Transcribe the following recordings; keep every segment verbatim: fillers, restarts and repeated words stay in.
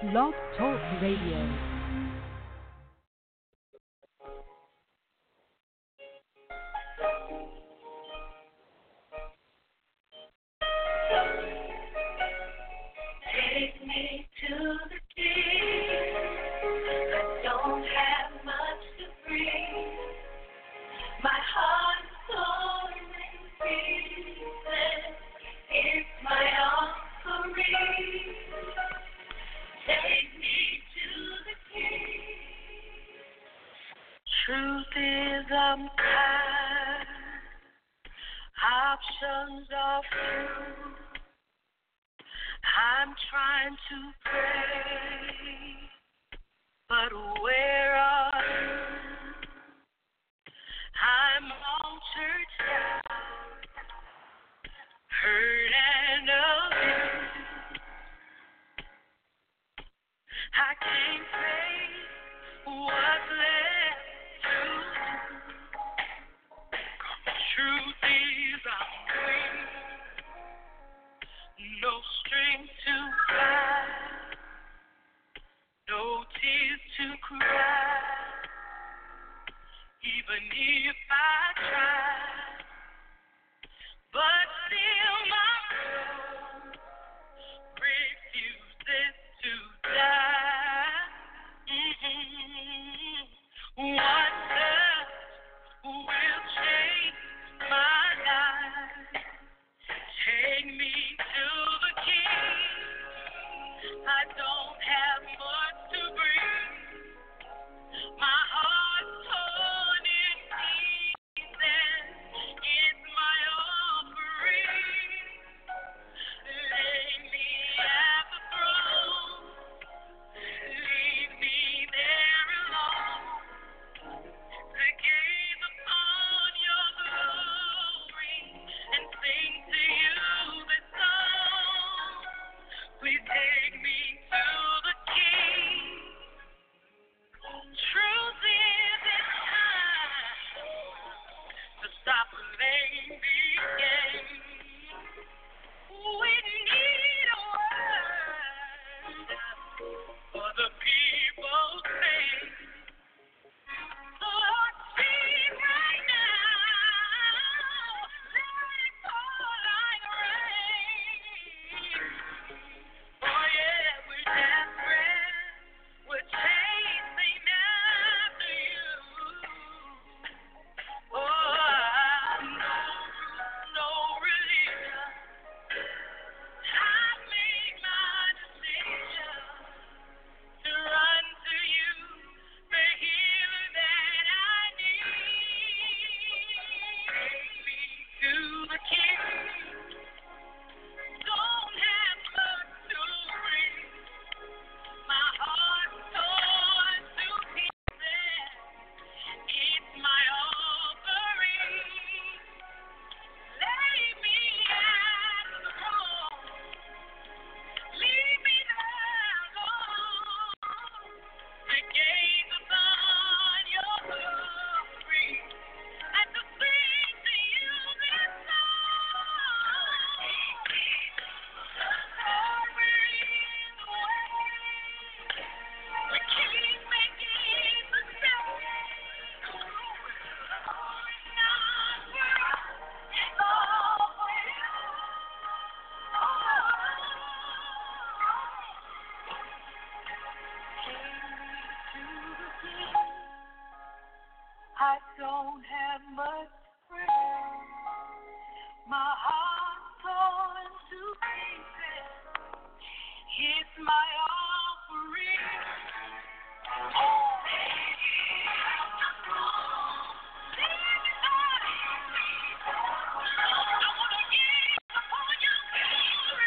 Blog Talk Radio. Take me to the deep. I don't have much to breathe. My heart is torn in pieces. It's my offering. Take me to the deep. Truth is I'm tired. Options are few. I'm trying to pray, but where are you? I'm altered, hurt and abused. I can't say what's left to do. Truth is I'm weak. No strength to fight, no tears to cry. Even if I try, but still my soul refuses to die. Mm-hmm. One touch will change my life. Take me to the King. I don't have much to bring. My heart's torn in pieces. It's my offering. Lay me at the throne. Leave me there alone to gaze upon your glory and sing to you this song. Please take me to the King. Truth is it's time to stop playing these games. We need a word for the people's sake. Lord, speak right now. Let it fall like rain. Oh yeah, we're desperate. We're chasing after you. Oh, I know no religion. I made my decision to run to you, the healer that I need. Take me to the King. Don't have much to bring. My heart's torn to pieces. It's my offering. Lay me at the throne. Leave me there alone to gaze upon your glory and to sing to you this song. Lord, we're in the way. We keep making mistakes. Not for us, it's all for you. I don't have much strength. My heart's torn to pieces. It's my offering. I want to gaze upon your glory.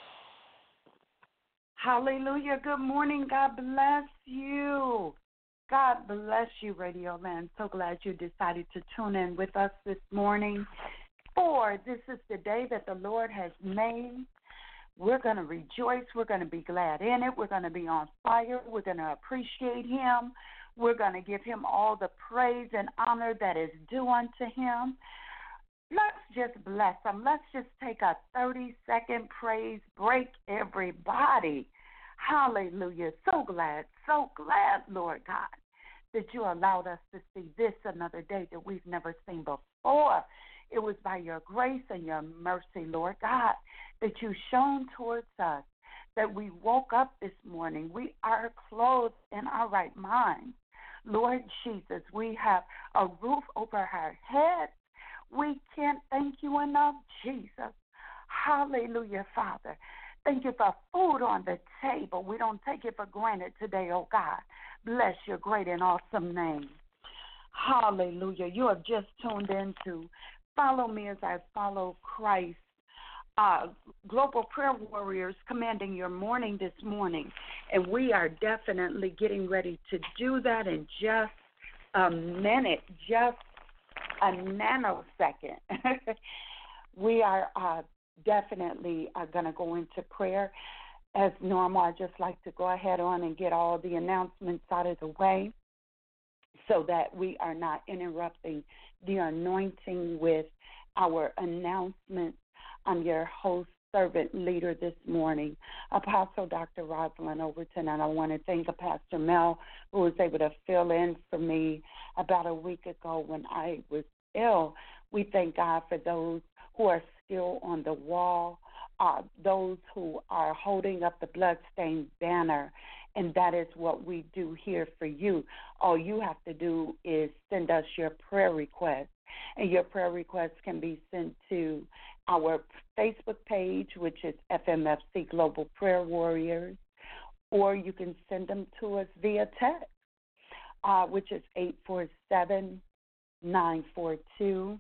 Hallelujah. Good morning. God bless you. God bless you, Radio Land. So glad you decided to tune in with us this morning. For this is the day that the Lord has made. We're going to rejoice. We're going to be glad in it. We're going to be on fire. We're going to appreciate him. We're going to give him all the praise and honor that is due unto him. Let's just bless him. Let's just take a thirty-second praise break, everybody. Hallelujah. So glad, so glad, Lord God, that you allowed us to see this another day that we've never seen before. It was by your grace and your mercy, Lord God, that you shone towards us, that we woke up this morning. We are clothed in our right mind. Lord Jesus, we have a roof over our heads. We can't thank you enough, Jesus. Hallelujah, Father. Thank you for food on the table. We don't take it for granted today, oh God. Bless your great and awesome name. Hallelujah. You have just tuned in to Follow Me as I Follow Christ. Uh, Global Prayer Warriors commanding your morning this morning. And we are definitely getting ready to do that in just a minute, just a nanosecond. We are uh, definitely uh, going to go into prayer. As normal, I just like to go ahead on and get all the announcements out of the way so that we are not interrupting the anointing with our announcements. I'm your host, servant leader this morning, Apostle Doctor Rosalind Overton, and I want to thank Pastor Mel, who was able to fill in for me about a week ago when I was ill. We thank God for those who are still on the wall, uh, those who are holding up the bloodstained banner, and that is what we do here for you. All you have to do is send us your prayer requests, and your prayer requests can be sent to our Facebook page, which is F M F C Global Prayer Warriors, or you can send them to us via text, uh, which is eight four seven, nine four two,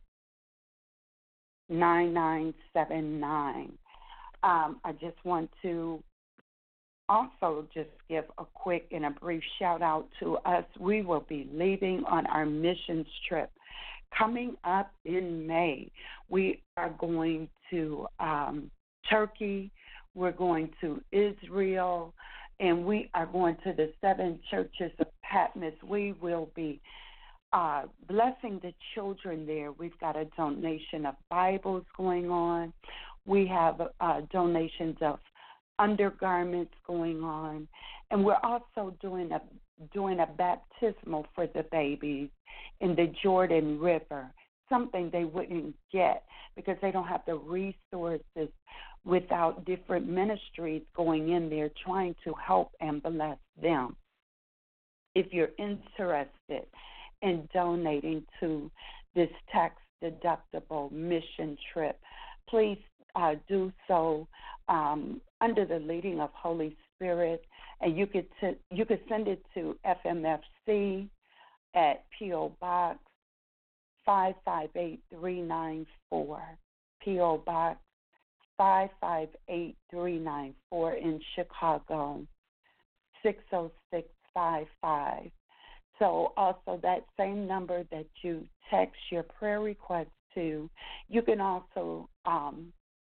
nine nine seven nine. Um, I just want to also just give a quick and a brief shout out to us. We will be leaving on our missions trip coming up in May. We are going to um, Turkey, we're going to Israel, and we are going to the seven churches of Patmos. We will be uh, blessing the children there. We've got a donation of Bibles going on. We have uh, donations of undergarments going on, and we're also doing a doing a baptismal for the babies in the Jordan River, something they wouldn't get because they don't have the resources without different ministries going in there trying to help and bless them. If you're interested in donating to this tax-deductible mission trip, please uh, do so um, under the leading of Holy Spirit, and you could t- you could send it to F M F C at P O Box five five eight three nine four, P O Box five five eight three nine four in Chicago, six oh six five five. So also that same number that you text your prayer request to, you can also um,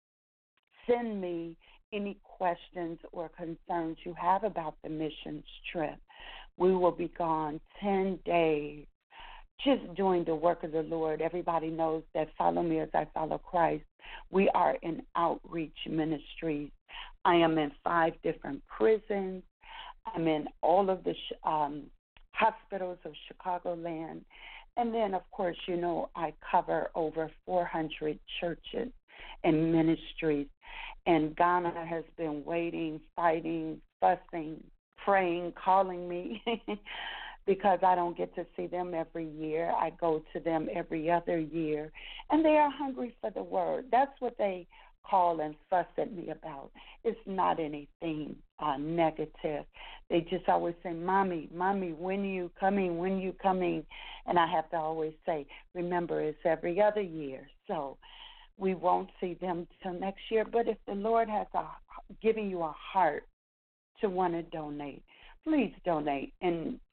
send me any questions or concerns you have about the missions trip. We will be gone ten days just doing the work of the Lord. Everybody knows that Follow Me as I Follow Christ. We are in outreach ministries. I am in five different prisons. I'm in all of the um, hospitals of Chicagoland. And then, of course, you know, I cover over four hundred churches and ministries. And Ghana has been waiting, fighting, fussing, praying, calling me because I don't get to see them every year. I go to them every other year. And they are hungry for the word. That's what they call and fuss at me about. It's not anything uh, negative. They just always say, Mommy, Mommy, when are you coming? When are you coming? And I have to always say, remember, it's every other year. So we won't see them till next year. But if the Lord has a, given you a heart to want to donate, please donate. And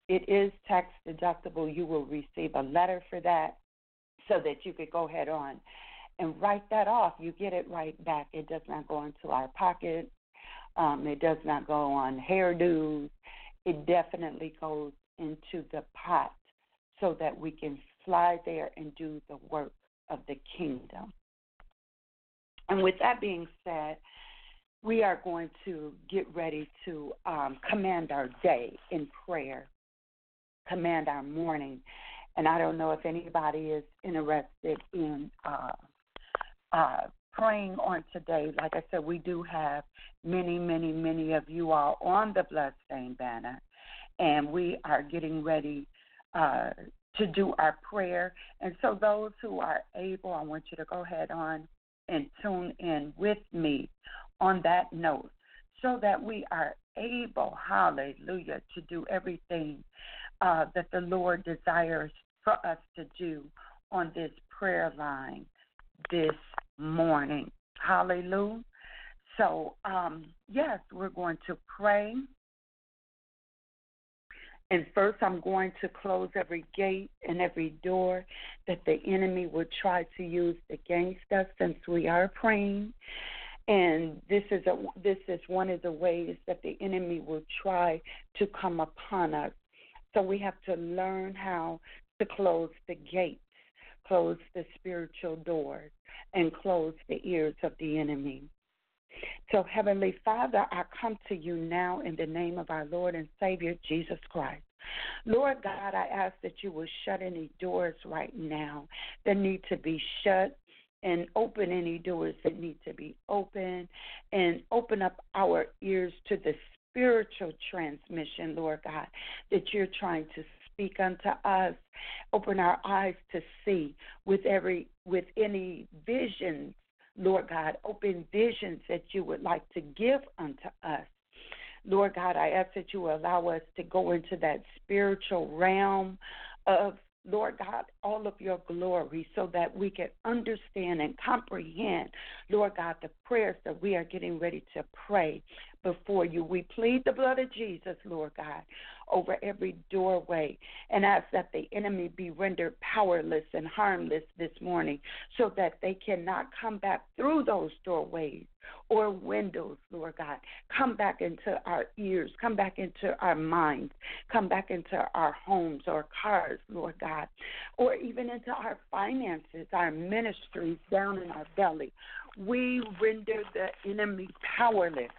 It is tax deductible. You will receive a letter for that so that you could go ahead on and write that off. You get it right back. It does not go into our pocket. Um, it does not go on hairdos. It definitely goes into the pot so that we can fly there and do the work of the kingdom. And with that being said, we are going to get ready to um, command our day in prayer, command our morning. And I don't know if anybody is interested in uh, uh, praying on today. Like I said, we do have many, many, many of you all on the Bloodstained Banner, and we are getting ready uh, to do our prayer. And so those who are able, I want you to go ahead on and tune in with me on that note so that we are able, hallelujah, to do everything uh, that the Lord desires for us to do on this prayer line this morning. Hallelujah. So, um, yes, we're going to pray. And first, I'm going to close every gate and every door that the enemy would try to use against us, since we are praying. And this is a this is one of the ways that the enemy will try to come upon us. So we have to learn how to close the gates, close the spiritual doors, and close the ears of the enemy. So, Heavenly Father, I come to you now in the name of our Lord and Savior, Jesus Christ. Lord God, I ask that you will shut any doors right now that need to be shut, and open any doors that need to be open, and open up our ears to the spiritual transmission, Lord God, that you're trying to speak unto us. Open our eyes to see with every with any visions, Lord God, open visions that you would like to give unto us. Lord God, I ask that you allow us to go into that spiritual realm of, Lord God, all of your glory, so that we can understand and comprehend, Lord God, the prayers that we are getting ready to pray before you. We plead the blood of Jesus, Lord God, over every doorway, and ask that the enemy be rendered powerless and harmless this morning, so that they cannot come back through those doorways or windows, Lord God. Come back into our ears, come back into our minds, come back into our homes or cars, Lord God, or even into our finances, our ministries down in our belly. We render the enemy powerless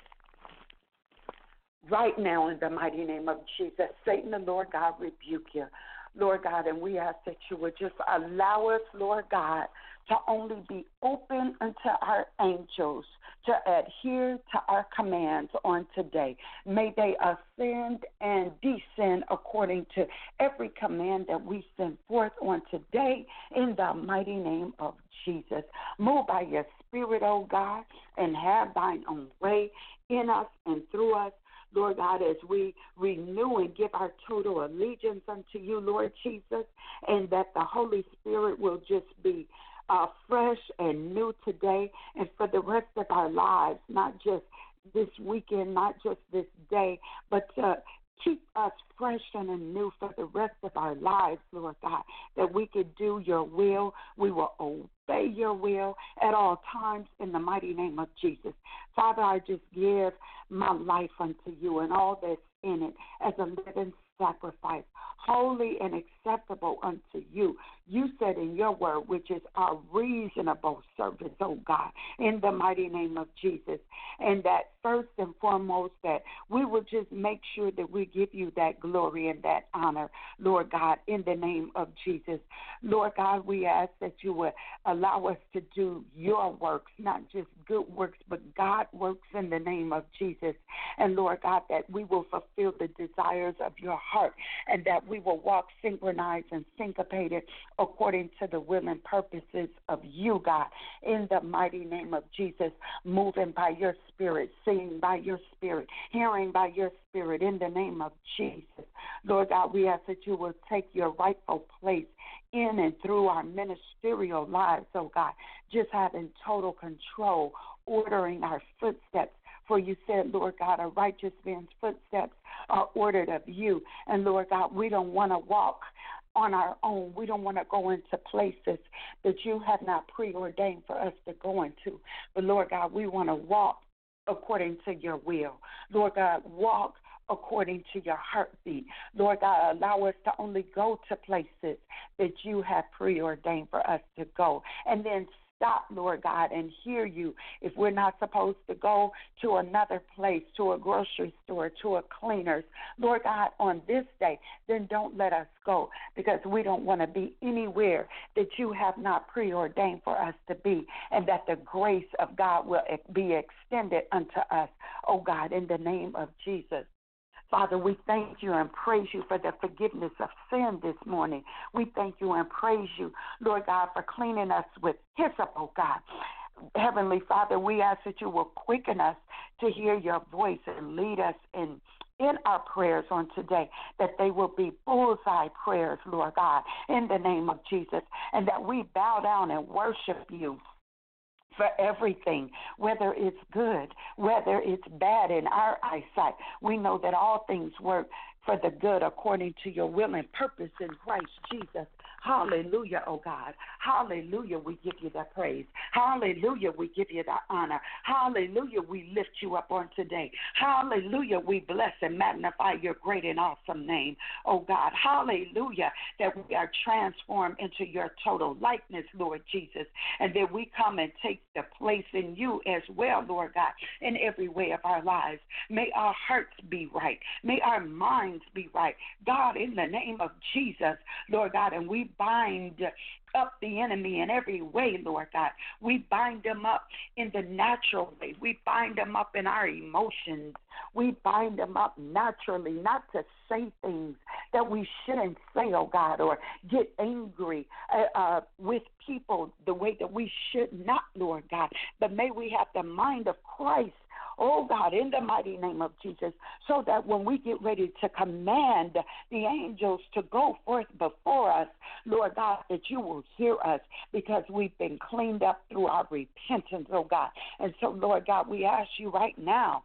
right now in the mighty name of Jesus. Satan, the Lord God, rebuke you, Lord God, and we ask that you would just allow us, Lord God, to only be open unto our angels to adhere to our commands on today. May they ascend and descend according to every command that we send forth on today in the mighty name of Jesus. Move by your spirit, oh God, and have thine own way in us and through us, Lord God, as we renew and give our total allegiance unto you, Lord Jesus, and that the Holy Spirit will just be uh, fresh and new today and for the rest of our lives, not just this weekend, not just this day, but to keep us fresh and anew for the rest of our lives, Lord God, that we could do your will. We will obey your will at all times in the mighty name of Jesus. Father, I just give my life unto you and all that's in it as a living sacrifice, holy and acceptable unto you. You said in your word, which is our reasonable service, oh God, in the mighty name of Jesus. And that first and foremost, that we will just make sure that we give you that glory and that honor, Lord God, in the name of Jesus. Lord God, we ask that you would allow us to do your works, not just good works, but God works in the name of Jesus. And Lord God, that we will fulfill the desires of your heart, and that we will walk synchronized and syncopated according to the will and purposes of you, God, in the mighty name of Jesus, moving by your spirit, seeing by your spirit, hearing by your spirit, in the name of Jesus. Lord God, we ask that you will take your rightful place in and through our ministerial lives, oh God, just having total control, ordering our footsteps For you said, Lord God, a righteous man's footsteps are ordered of you. And, Lord God, we don't want to walk on our own. We don't want to go into places that you have not preordained for us to go into. But, Lord God, we want to walk according to your will. Lord God, walk according to your heartbeat. Lord God, allow us to only go to places that you have preordained for us to go. And then stop, Lord God, and hear you. If we're not supposed to go to another place, to a grocery store, to a cleaner's, Lord God, on this day, then don't let us go, because we don't want to be anywhere that you have not preordained for us to be, and that the grace of God will be extended unto us, oh God, in the name of Jesus. Father, we thank you and praise you for the forgiveness of sin this morning. We thank you and praise you, Lord God, for cleaning us with hyssop, oh God. Heavenly Father, we ask that you will quicken us to hear your voice and lead us in in our prayers on today, that they will be bullseye prayers, Lord God, in the name of Jesus, and that we bow down and worship you for everything, whether it's good, whether it's bad in our eyesight. We know that all things work for the good according to your will and purpose in Christ Jesus. Hallelujah, oh God. Hallelujah, we give you the praise. Hallelujah, we give you the honor. Hallelujah, we lift you up on today. Hallelujah, we bless and magnify your great and awesome name, oh God. Hallelujah, that we are transformed into your total likeness, Lord Jesus, and that we come and take the place in you as well, Lord God, in every way of our lives. May our hearts be right. May our minds be right. God, in the name of Jesus, Lord God, and we bind up the enemy in every way, Lord God. We bind them up in the natural way. We bind them up in our emotions. We bind them up naturally, not to say things that we shouldn't say, oh God, or get angry uh, uh, with people the way that we should not, Lord God. But may we have the mind of Christ, oh God, in the mighty name of Jesus, so that when we get ready to command the angels to go forth before us, Lord God, that you will hear us, because we've been cleaned up through our repentance, oh God. And so, Lord God, we ask you right now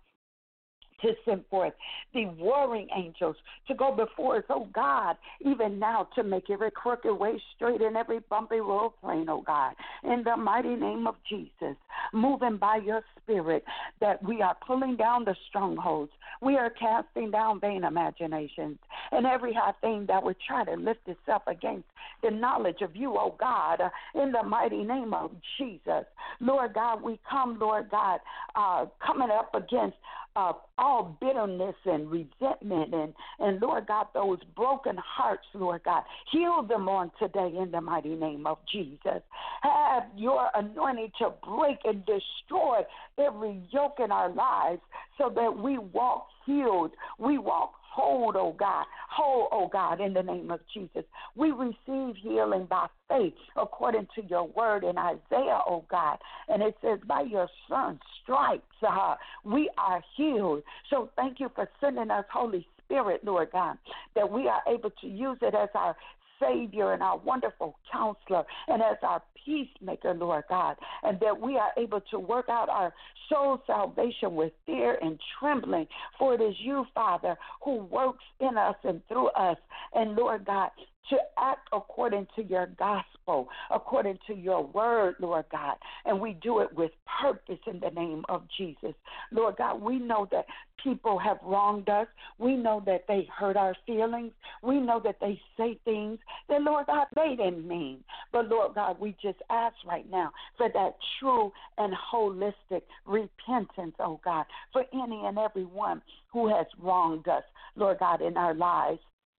to send forth the warring angels to go before us, oh God, even now to make every crooked way straight and every bumpy road plain, oh God, in the mighty name of Jesus, moving by your spirit, that we are pulling down the strongholds. We are casting down vain imaginations and every high thing that would try to lift itself against the knowledge of you, oh God, in the mighty name of Jesus. Lord God, we come, Lord God, uh, coming up against uh, all bitterness and resentment and, and, Lord God, those broken hearts, Lord God. Heal them on today in the mighty name of Jesus. Have your anointing to break and destroy every yoke in our lives so that we walk healed. We walk whole, oh God, whole, oh God, in the name of Jesus. We receive healing by faith according to your word in Isaiah, oh God. And it says, by your son's stripes, uh, we are healed. So thank you for sending us Holy Spirit, Lord God, that we are able to use it as our Savior and our wonderful counselor and as our peacemaker, Lord God, and that we are able to work out our soul salvation with fear and trembling, for it is you, Father, who works in us and through us, and Lord God, to act according to your gospel, according to your word, Lord God. And we do it with purpose in the name of Jesus. Lord God, we know that people have wronged us. We know that they hurt our feelings. We know that they say things that, Lord God, they didn't mean. But, Lord God, we just ask right now for that true and holistic repentance, oh God, for any and every one who has wronged us, Lord God, in our lives.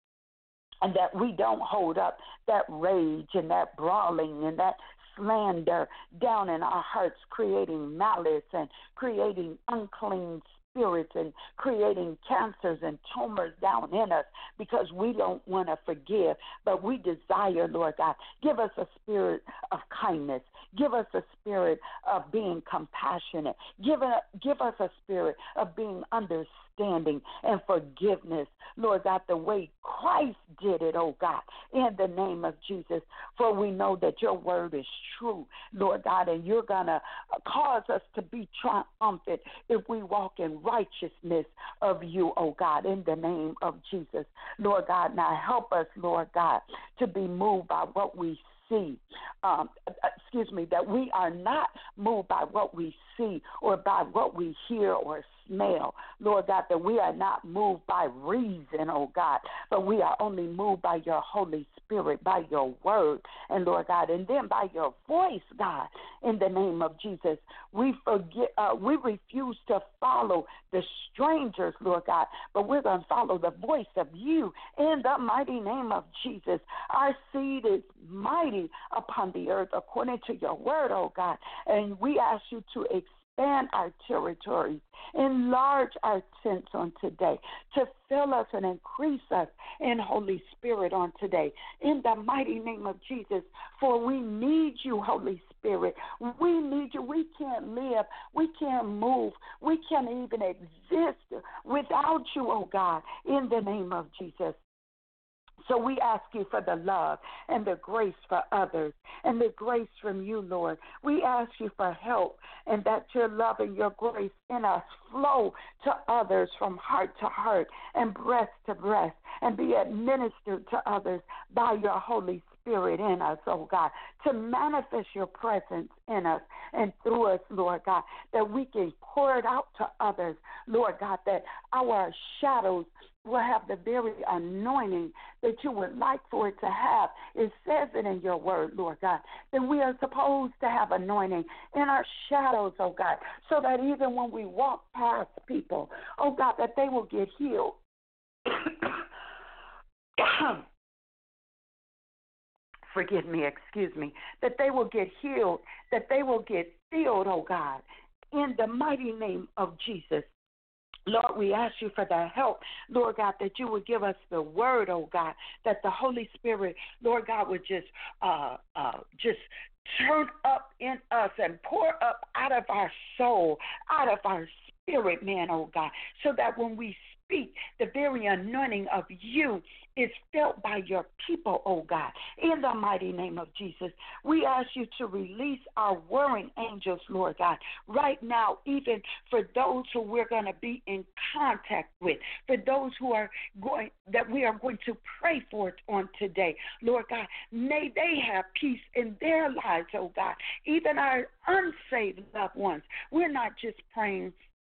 And that we don't hold up that rage and that brawling and that slander down in our hearts, creating malice and creating unclean spirits and creating cancers and tumors down in us, because we don't want to forgive, but we desire, Lord God, give us a spirit of kindness. Give us a spirit of being compassionate. Give, a, give us a spirit of being understanding. understanding and forgiveness, Lord God, the way Christ did it, oh God, in the name of Jesus. For we know that your word is true, Lord God, and you're going to cause us to be triumphant if we walk in righteousness of you, oh God, in the name of Jesus. Lord God, now help us, Lord God, to be moved by what we see. Um, excuse me, that we are not moved by what we see or by what we hear or smell. Lord God, that we are not moved by reason, oh God, but we are only moved by your Holy Spirit, by your word, and Lord God, and then by your voice, God, in the name of Jesus. We forget, uh, we refuse to follow the strangers, Lord God, but we're going to follow the voice of you in the mighty name of Jesus. Our seed is mighty upon the earth according to your word, oh God, and we ask you to expand our territories, enlarge our tents on today, to fill us and increase us in Holy Spirit on today, in the mighty name of Jesus, for we need you, Holy Spirit. We need you. We can't live. We can't move. We can't even exist without you, oh God, in the name of Jesus. So we ask you for the love and the grace for others and the grace from you, Lord. We ask you for help and that your love and your grace in us flow to others from heart to heart and breast to breast and be administered to others by your Holy Spirit in us, oh God, to manifest your presence in us and through us, Lord God, that we can pour it out to others, Lord God, that our shadows will have the very anointing that you would like for it to have. It says it in your word, Lord God, that we are supposed to have anointing in our shadows, oh God, so that even when we walk past people, oh God, that they will get healed. Forgive me, excuse me, that they will get healed, that they will get filled, oh God, in the mighty name of Jesus. Lord, we ask you for the help, Lord God, that you would give us the word, oh God, that the Holy Spirit, Lord God, would just uh, uh, just turn up in us and pour up out of our soul, out of our spirit, man, oh God, so that when we speak, the very anointing of you is felt by your people, oh God. In the mighty name of Jesus, we ask you to release our warring angels, Lord God, right now, even for those who we're going to be in contact with, for those who are going, that we are going to pray for on today, Lord God. May they have peace in their lives, oh God, even our unsaved loved ones. We're not just praying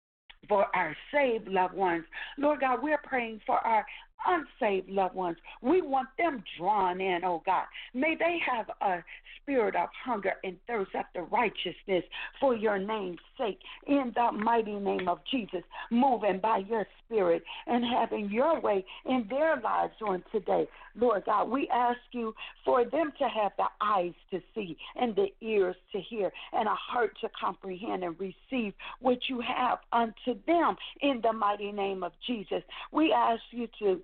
for our saved loved ones. Lord God, we're praying for our unsaved loved ones. We want them drawn in, oh God. May they have a spirit of hunger and thirst after righteousness for your name's sake. In the mighty name of Jesus, moving by your spirit and having your way in their lives on today. Lord God, we ask you for them to have the eyes to see and the ears to hear and a heart to comprehend and receive what you have unto them in the mighty name of Jesus. We ask you to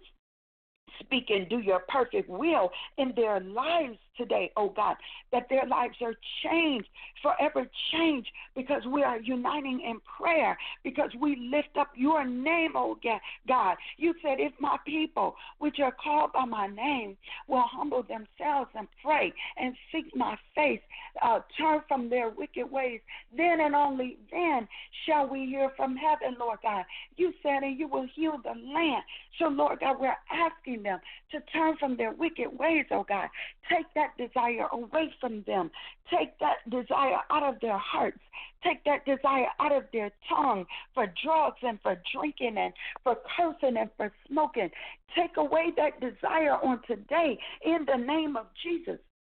speak and do your perfect will in their lives today, oh God, that their lives are changed, forever changed, because we are uniting in prayer, because we lift up your name, oh God. You said, if my people, which are called by my name, will humble themselves and pray and seek my face, uh, turn from their wicked ways, then and only then shall we hear from heaven, Lord God. You said, and you will heal the land. So, Lord God, we're asking them to turn from their wicked ways, oh God. Take that desire away from them. Take that desire out of their hearts. Take that desire out of their tongue for drugs and for drinking and for cursing and for smoking. Take away that desire on today in the name of Jesus.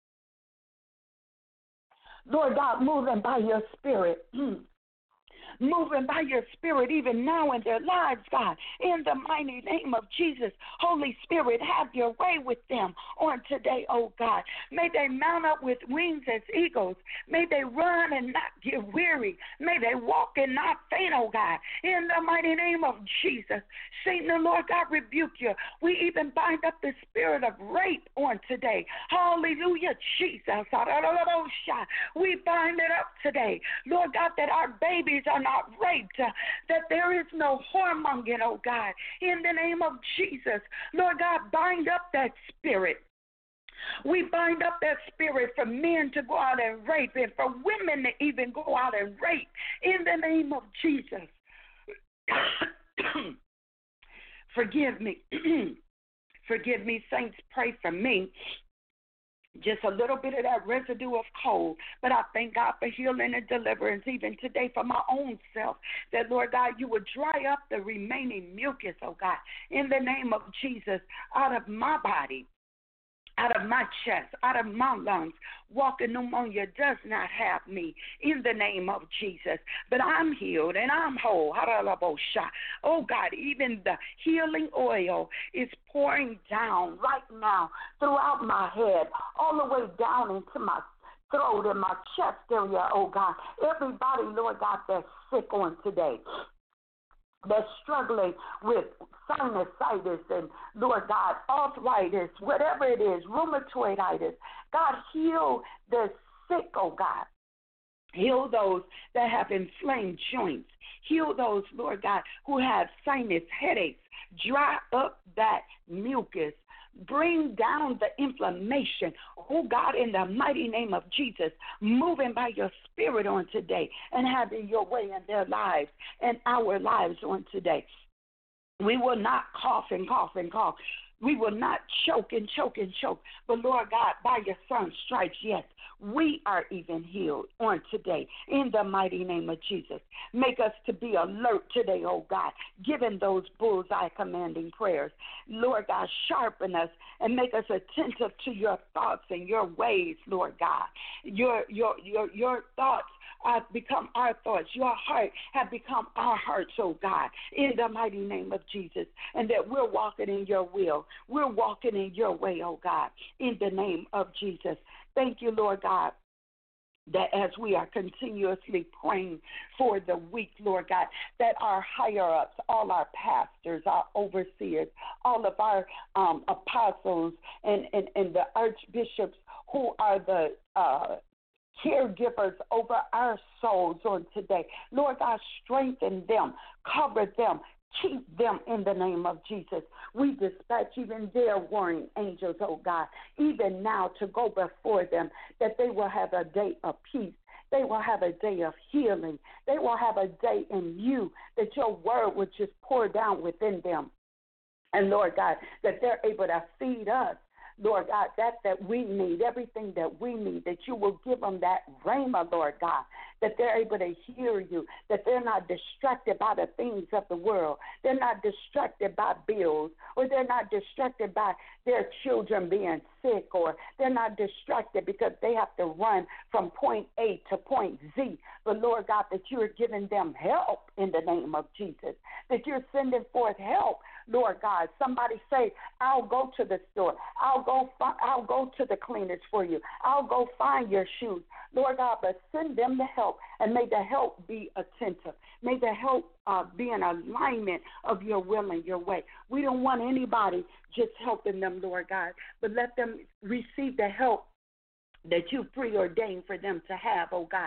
Lord God, moving by your spirit. Moving by your spirit even now in their lives, God, in the mighty name of Jesus. Holy Spirit, have your way with them on today, oh God. May they mount up with wings as eagles. May they run and not get weary. May they walk and not faint, oh God, in the mighty name of Jesus. Satan, the Lord God, rebuke you. We even bind up the spirit of rape on today. Hallelujah, Jesus. We bind it up today. Lord God, that our babies are not raped, uh, that there is no whoremongering, oh God, in the name of Jesus. Lord God, bind up that spirit. We bind up that spirit for men to go out and rape and for women to even go out and rape in the name of Jesus. Forgive me. Forgive me, saints. Pray for me. Just a little bit of that residue of cold. But I thank God for healing and deliverance even today for my own self. That, Lord God, you would dry up the remaining mucus, oh God, in the name of Jesus, out of my body, out of my chest, out of my lungs. Walking pneumonia does not have me in the name of Jesus. But I'm healed and I'm whole. Oh God, even the healing oil is pouring down right now throughout my head, all the way down into my throat and my chest area, oh God. Everybody, Lord God, that's sick on today, that's struggling with sinusitis and, Lord God, arthritis, whatever it is, rheumatoiditis. God, heal the sick, oh God. Heal those that have inflamed joints. Heal those, Lord God, who have sinus headaches. Dry up that mucus. Bring down the inflammation. Oh, God, in the mighty name of Jesus, moving by your spirit on today and having your way in their lives and our lives on today. We will not cough and cough and cough. We will not choke and choke and choke. But, Lord God, by your son's stripes, yes, we are even healed on today in the mighty name of Jesus. Make us to be alert today, oh God, giving those bullseye commanding prayers. Lord God, sharpen us and make us attentive to your thoughts and your ways, Lord God. Your, your, your, your thoughts have become our thoughts. Your heart have become our hearts, oh God, in the mighty name of Jesus, and that we're walking in your will. We're walking in your way, oh God, in the name of Jesus. Thank you, Lord God, that as we are continuously praying for the weak, Lord God, that our higher-ups, all our pastors, our overseers, all of our um, apostles and, and, and the archbishops who are the uh, caregivers over our souls on today, Lord God, strengthen them, cover them, keep them in the name of Jesus. We dispatch even their warring angels, oh God, even now to go before them, that they will have a day of peace. They will have a day of healing. They will have a day in you, that your word would just pour down within them. And, Lord God, that they're able to feed us, Lord God, that that we need, everything that we need, that you will give them that rhema, Lord God, that they're able to hear you, that they're not distracted by the things of the world. They're not distracted by bills, or they're not distracted by their children being sick, or they're not distracted because they have to run from point A to point Z. But, Lord God, that you are giving them help in the name of Jesus, that you're sending forth help, Lord God. Somebody say, I'll go to the store. I'll go fi- I'll go to the cleaners for you. I'll go find your shoes. Lord God, but send them the help, and may the help be attentive. May the help uh, be in alignment of your will and your way. We don't want anybody just helping them, Lord God, but let them receive the help that you preordained for them to have, oh God.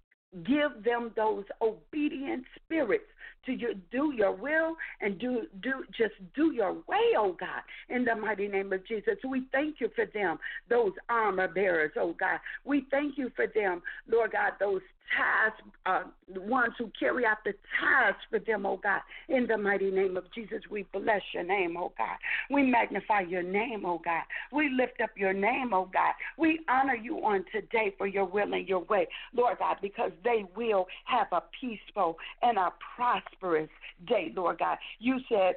Give them those obedient spirits to your, do your will and do do just do your way, oh God, in the mighty name of Jesus. We thank you for them, those armor bearers, oh God. We thank you for them, Lord God, those tasks, uh, the ones who carry out the tasks for them, oh God, in the mighty name of Jesus. We bless your name, oh God. We magnify your name, oh God. We lift up your name, oh God. We honor you on today for your will and your way, Lord God, because they will have a peaceful and a prosperous day, Lord God. You said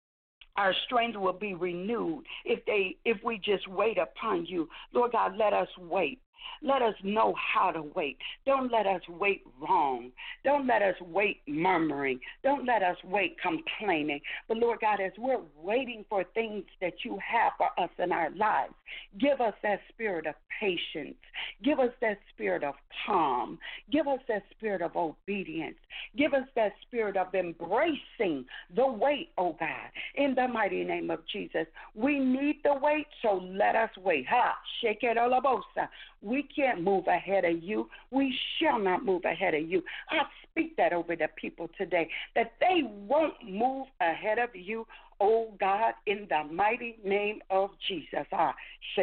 our strength will be renewed if they if we just wait upon you. Lord God, let us wait. Let us know how to wait. Don't let us wait wrong. Don't let us wait murmuring. Don't let us wait complaining. But, Lord God, as we're waiting for things that you have for us in our lives, give us that spirit of patience. Give us that spirit of calm. Give us that spirit of obedience. Give us that spirit of embracing the wait, oh God, in the mighty name of Jesus. We need the wait, so let us wait. Ha, shake it all abosa. we can't move ahead of you. We shall not move ahead of you. I speak that over the people today, that they won't move ahead of you, oh God, in the mighty name of Jesus. Ah,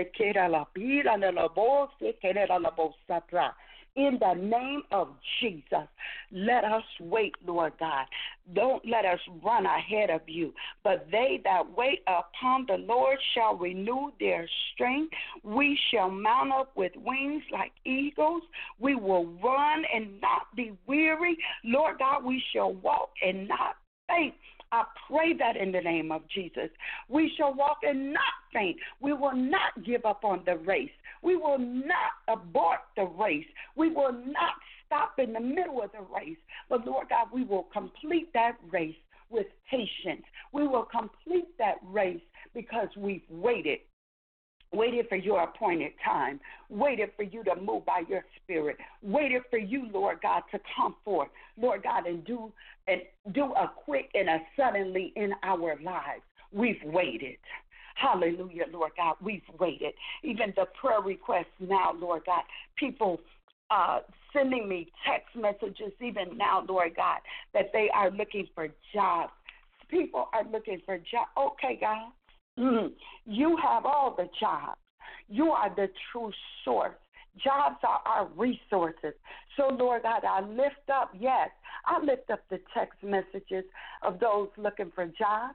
in the name of Jesus, let us wait, Lord God. Don't let us run ahead of you. But they that wait upon the Lord shall renew their strength. We shall mount up with wings like eagles. We will run and not be weary. Lord God, we shall walk and not faint. I pray that in the name of Jesus. We shall walk and not faint. We will not give up on the race. We will not abort the race. We will not stop in the middle of the race. But, Lord God, we will complete that race with patience. We will complete that race because we've waited. Waited for your appointed time, waited for you to move by your spirit, waited for you, Lord God, to come forth, Lord God, and do and do a quick and a suddenly in our lives. We've waited. Hallelujah, Lord God, we've waited. Even the prayer requests now, Lord God, people uh, sending me text messages even now, Lord God, that they are looking for jobs. People are looking for jobs. Okay, God. Mm, you have all the jobs. You are the true source. Jobs are our resources. So, Lord God, I lift up, yes, I lift up the text messages of those looking for jobs.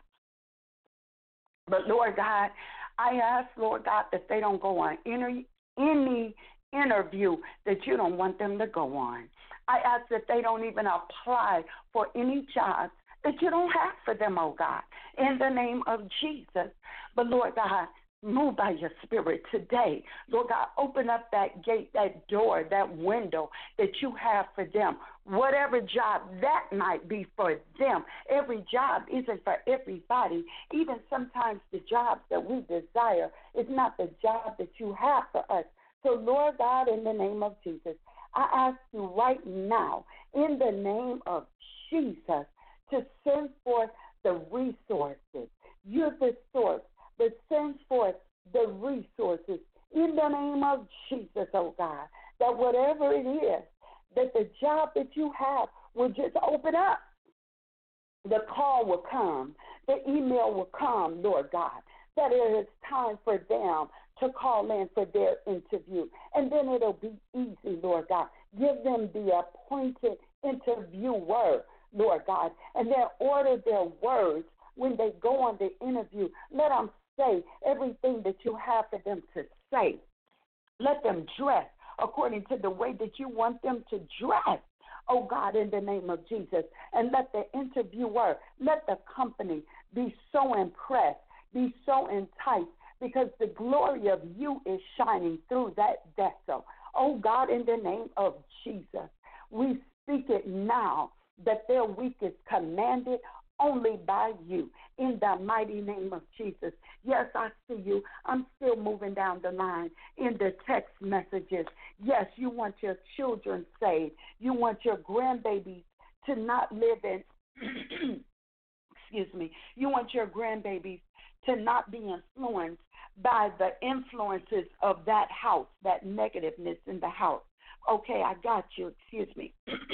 But, Lord God, I ask, Lord God, that they don't go on any, any interview that you don't want them to go on. I ask that they don't even apply for any jobs that you don't have for them, oh God, in the name of Jesus. But, Lord God, move by your spirit today. Lord God, open up that gate, that door, that window that you have for them. Whatever job that might be for them. Every job isn't for everybody. Even sometimes the jobs that we desire is not the job that you have for us. So, Lord God, in the name of Jesus, I ask you right now, in the name of Jesus, to send forth the resources. You're the source, but send forth the resources in the name of Jesus, oh God, that whatever it is, that the job that you have will just open up. The call will come. The email will come, Lord God, that it is time for them to call in for their interview. And then it'll be easy, Lord God. Give them the appointed interviewer, Lord God, and then order their words when they go on the interview. Let them say everything that you have for them to say. Let them dress according to the way that you want them to dress, oh God, in the name of Jesus. And let the interviewer, let the company be so impressed, be so enticed, because the glory of you is shining through that vessel. Oh God, in the name of Jesus, we speak it now, that their week is commanded only by you, in the mighty name of Jesus. Yes, I see you. I'm still moving down the line in the text messages. Yes, you want your children saved. You want your grandbabies to not live in, excuse me, you want your grandbabies to not be influenced by the influences of that house, that negativeness in the house. Okay, I got you. Excuse me.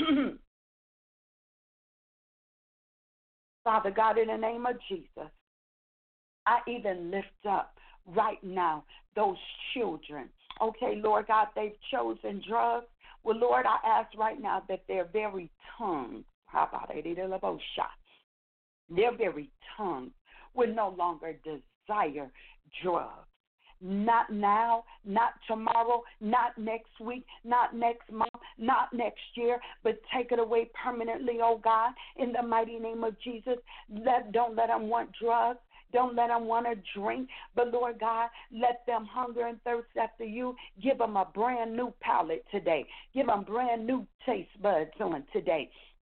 Father God, in the name of Jesus, I even lift up right now those children. Okay, Lord God, they've chosen drugs. Well, Lord, I ask right now that their very tongue, how about it, their very tongue will no longer desire drugs. Not now, not tomorrow, not next week, not next month, not next year, but take it away permanently, oh God, in the mighty name of Jesus. Let, don't let them want drugs. Don't let them want to drink. But, Lord God, let them hunger and thirst after you. Give them a brand new palate today. Give them brand new taste buds on today.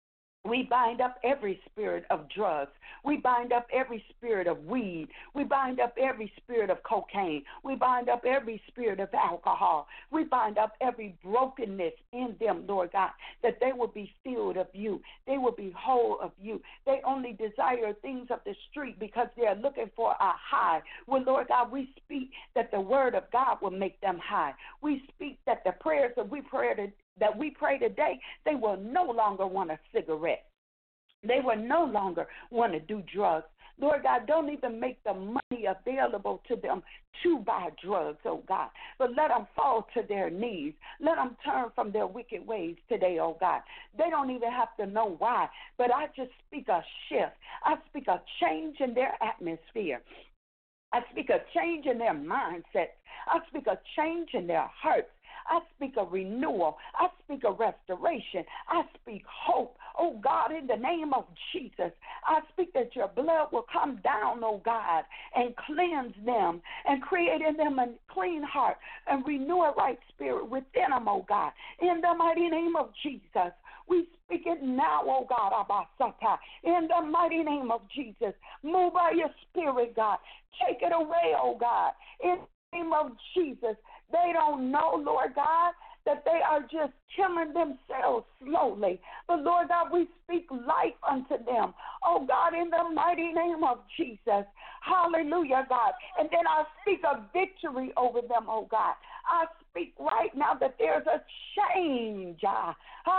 We bind up every spirit of drugs. We bind up every spirit of weed. We bind up every spirit of cocaine. We bind up every spirit of alcohol. We bind up every brokenness in them, Lord God, that they will be filled of you. They will be whole of you. They only desire things of the street because they are looking for a high. Well, Lord God, we speak that the word of God will make them high. We speak that the prayers that we pray to that we pray today, they will no longer want a cigarette. They will no longer want to do drugs. Lord God, don't even make the money available to them to buy drugs, oh God. But let them fall to their knees. Let them turn from their wicked ways today, oh God. They don't even have to know why. But I just speak a shift. I speak a change in their atmosphere. I speak a change in their mindsets. I speak a change in their hearts. I speak a renewal. I speak a restoration. I speak hope. Oh, God, in the name of Jesus, I speak that your blood will come down, oh, God, and cleanse them and create in them a clean heart and renew a right spirit within them, oh, God. In the mighty name of Jesus, we speak it now, oh, God, Abasata. In the mighty name of Jesus, move by your spirit, God. Take it away, oh, God. In the name of Jesus, they don't know, Lord God, that they are just killing themselves slowly. But, Lord God, we speak life unto them. Oh, God, in the mighty name of Jesus. Hallelujah, God. And then I speak a victory over them, oh, God. I speak right now that there's a change ah,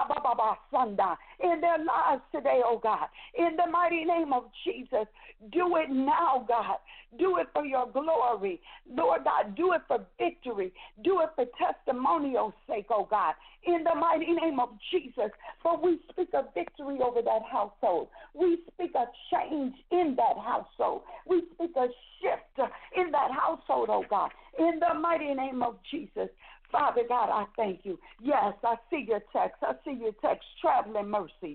in their lives today, oh, God. In the mighty name of Jesus, do it now, God. Do it for your glory. Lord God, do it for victory. Do it for testimonial's sake, oh God. In the mighty name of Jesus. For we speak a victory over that household. We speak a change in that household. We speak a shift in that household, oh God. In the mighty name of Jesus. Father God, I thank you. Yes, I see your text. I see your text, traveling mercies.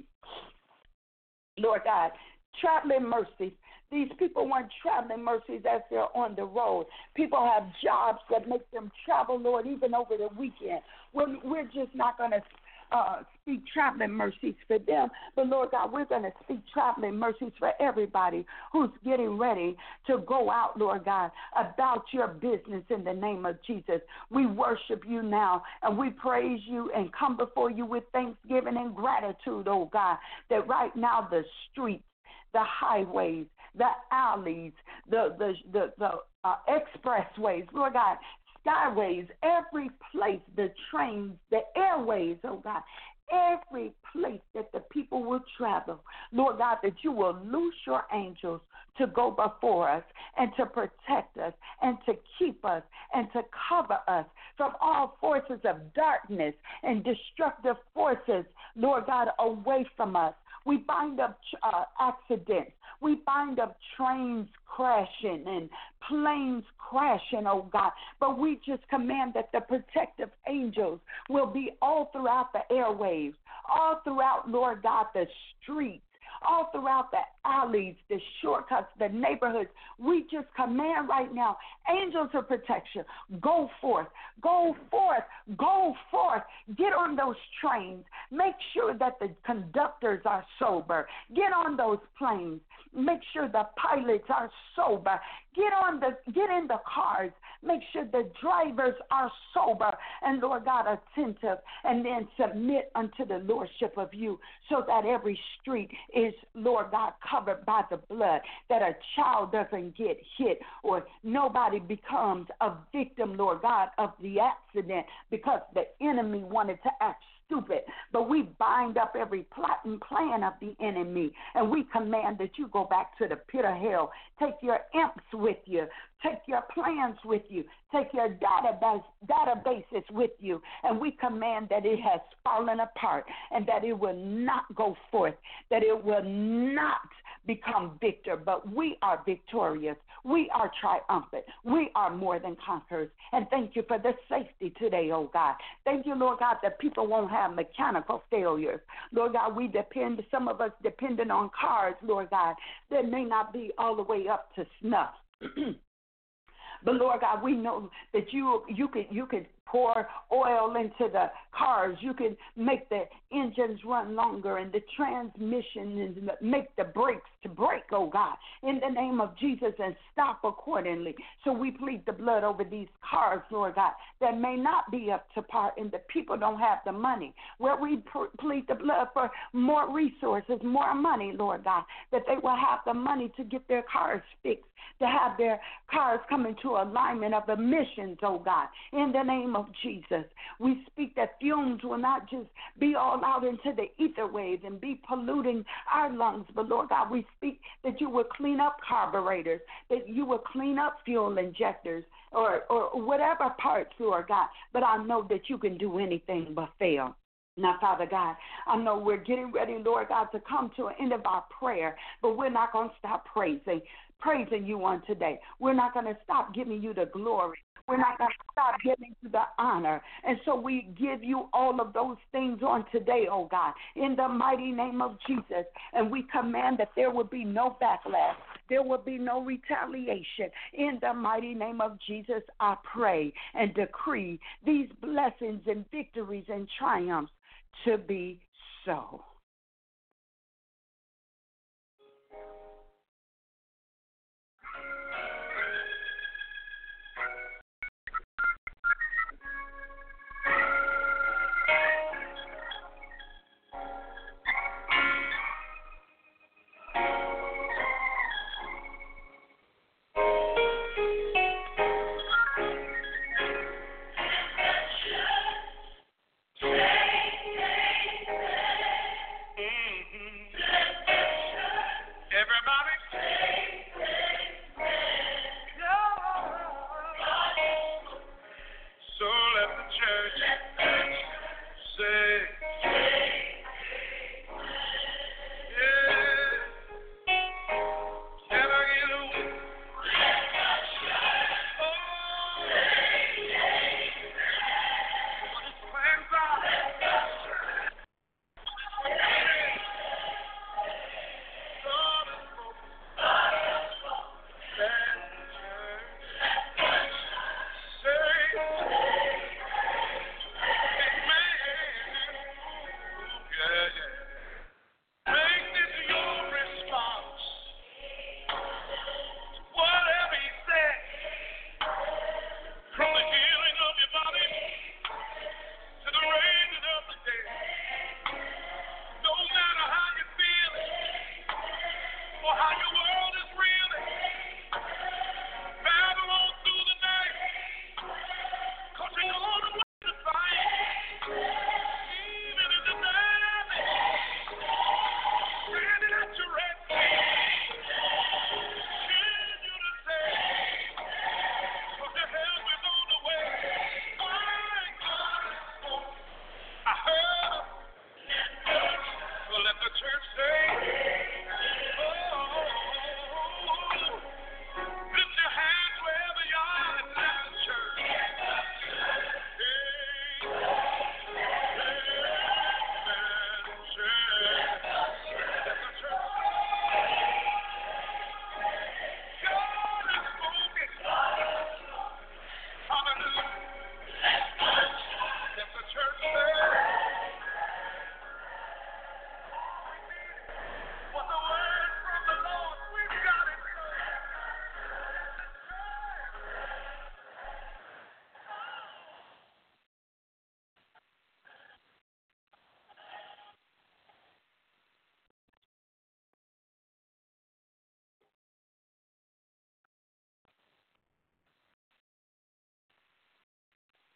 Lord God, traveling mercies. These people weren't traveling mercies as they're on the road. People have jobs that make them travel, Lord, even over the weekend. We're, we're just not going to uh, speak traveling mercies for them. But, Lord God, we're going to speak traveling mercies for everybody who's getting ready to go out, Lord God, about your business in the name of Jesus. We worship you now, and we praise you and come before you with thanksgiving and gratitude, oh God, that right now the streets, the highways, the alleys, the the the, the uh, expressways, Lord God, skyways, every place, the trains, the airways, oh God, every place that the people will travel, Lord God, that you will loose your angels to go before us and to protect us and to keep us and to cover us from all forces of darkness and destructive forces, Lord God, away from us. We bind up uh, accidents. We bind up trains crashing and planes crashing, oh God. But we just command that the protective angels will be all throughout the airwaves, all throughout, Lord God, the streets, all throughout the alleys, the shortcuts, the neighborhoods. We just command right now, angels of protection, go forth, go forth, go forth. Get on those trains. Make sure that the conductors are sober. Get on those planes. Make sure the pilots are sober. Get on the get in the cars. Make sure the drivers are sober and, Lord God, attentive, and then submit unto the lordship of you so that every street is, Lord God, covered by the blood, that a child doesn't get hit or nobody becomes a victim, Lord God, of the accident because the enemy wanted to act stupid. But we bind up every plot and plan of the enemy, and we command that you go back to the pit of hell. Take your imps with you. Take your plans with you. Take your database, databases with you. And we command that it has fallen apart and that it will not go forth, that it will not become victor, but we are victorious. We are triumphant. We are more than conquerors. And thank you for the safety today, oh God. Thank you, Lord God, that people won't have mechanical failures. Lord God, we depend, some of us depending on cars, Lord God, that may not be all the way up to snuff. But, Lord God, we know that you you could you could pour oil into the cars. You can make the engines run longer and the transmission and make the brakes to brake, oh God, in the name of Jesus, and stop accordingly. So we plead the blood over these cars, Lord God, that may not be up to par and the people don't have the money. Where we plead the blood for more resources, more money, Lord God, that they will have the money to get their cars fixed, to have their cars come into alignment of emissions, oh God, in the name of Jesus. We speak that fumes will not just be all out into the ether waves and be polluting our lungs, but Lord God, we speak that you will clean up carburetors, that you will clean up fuel injectors, or, or whatever parts, Lord God, but I know that you can do anything but fail. Now, Father God, I know we're getting ready, Lord God, to come to an end of our prayer, but we're not going to stop praising, praising you on today. We're not going to stop giving you the glory. We're not going to stop giving you the honor. And so we give you all of those things on today, oh God, in the mighty name of Jesus. And we command that there will be no backlash. There will be no retaliation. In the mighty name of Jesus, I pray and decree these blessings and victories and triumphs to be so.